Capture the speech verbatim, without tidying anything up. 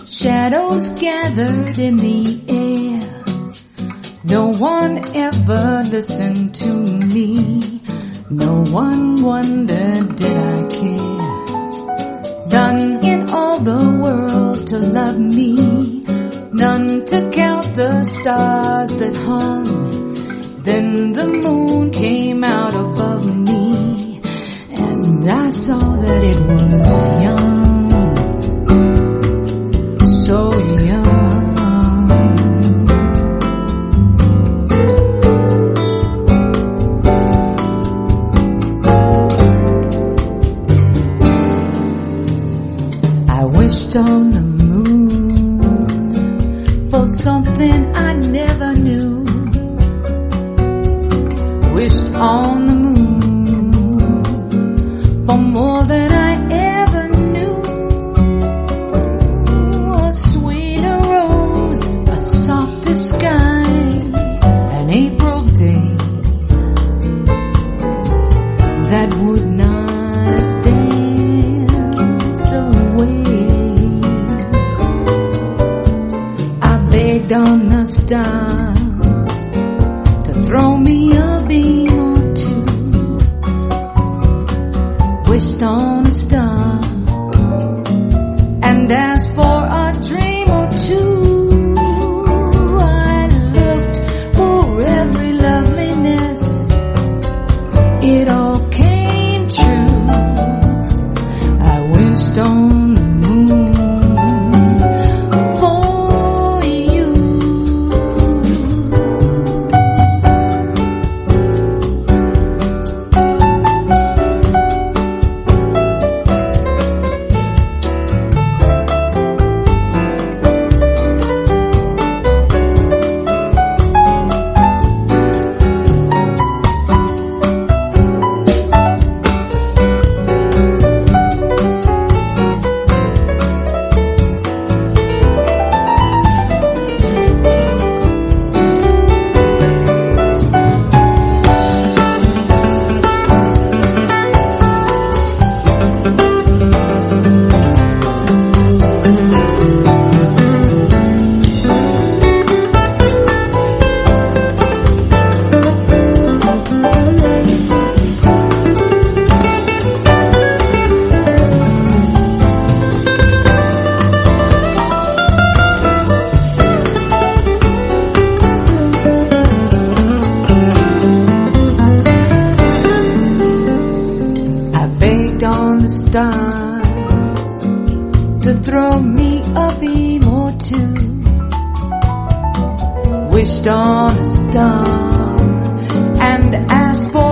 Shadows gathered in the air. No one ever listened to me. No one wondered, did I care? None in all the world to love me. None to count the stars that hung. Then the moon came out above me, and I saw that it was young, so young. I wished on the moon for something I never knew. Wished on the moon for more than I ever knew. A sweeter rose, a softer sky, an April day that would not dance away. I begged on the stars to throw me a beam or two. Wished on a star and asked for a dream or two. I looked for every loveliness. It all came true. I wished on the moon for you. On the stars to throw me a beam or two. Wished on a star and asked for